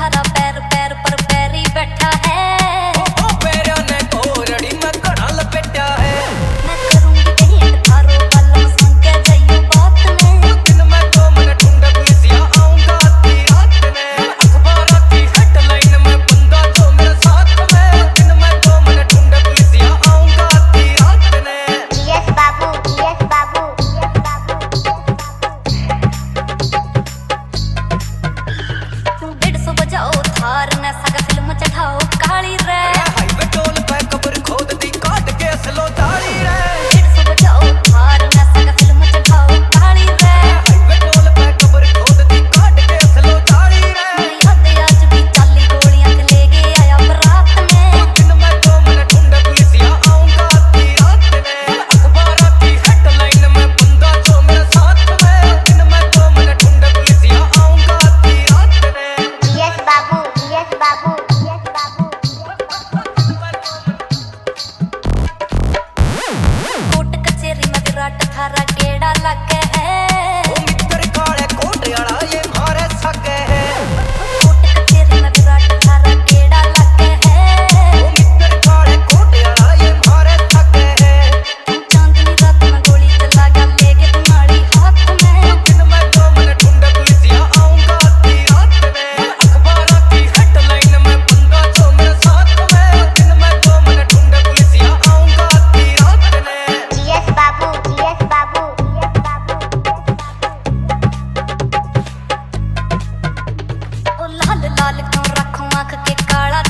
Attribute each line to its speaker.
Speaker 1: थारा पैर पैर पर पैरी बैठा है।
Speaker 2: ओ पैरों ने कोरड़ी में घड़ा लपेटा है।
Speaker 1: मैं करूंगी कहीं थारो वालों संग जाइयो बात में।
Speaker 2: दिन में तो मन ढूंढ पुलिसिया आऊंगा आधी रात में। अखबार की हेडलाइन में बंदा जो मेरे साथ में। दिन में तो मन ढूंढ पुलिसिया आऊंगा आधी रात में।
Speaker 1: यस बाबू, यस बाबू, यस बाबू। तुम 150 बजाओ थार ने सगा फिल्म चढ़ाओ काली रे।
Speaker 2: हाईवे टोल पे कब्र खोद दी काट के असलो दाढ़ी रे।
Speaker 1: 150 बजाओ थार ने सगा फिल्म चढ़ाओ काली रे।
Speaker 2: हाईवे टोल पे कब्र खोद दी काट के असलो दाढ़ी रे।
Speaker 1: याद आज भी 40 गोलियां ते ले गए आया बरात में।
Speaker 2: दिन में तो मन ढूंढ पुलिसिया आऊंगा आधी रात में। अखबार की हेडलाइन में बंदा जो मेरे साथ में। दिन में तो मन ढूंढ पुलिसिया आऊंगा आधी रात में।
Speaker 1: यस बाबू, यस बाबू, यस बाबू। कोर्ट कचेरी में विराट थारा गेड़ा लगे है।
Speaker 2: ओ मित्र काले कोट वाला ये मारे सके है।
Speaker 1: कोर्ट कचेरी में विराट थारा गेड़ा लगे है।
Speaker 2: ओ मित्र काले कोट वाला ये मारे सके है।
Speaker 1: तुम चांदनी रात में गोली चला गया ले गए तुम्हारी हाथ में।
Speaker 2: दिन में तो मन ढूंढ पुलिसिया आऊंगा आधी रात में। अखबार की हेडलाइन में बंदा जो मेरे साथ में। दिन में तो मन ढूंढ पुलिसिया आऊंगा आधी रात में।
Speaker 1: यस बाबू, यस बाबू, यस बाबू। ओ लाल लाल क्यों रखूं आंख के काला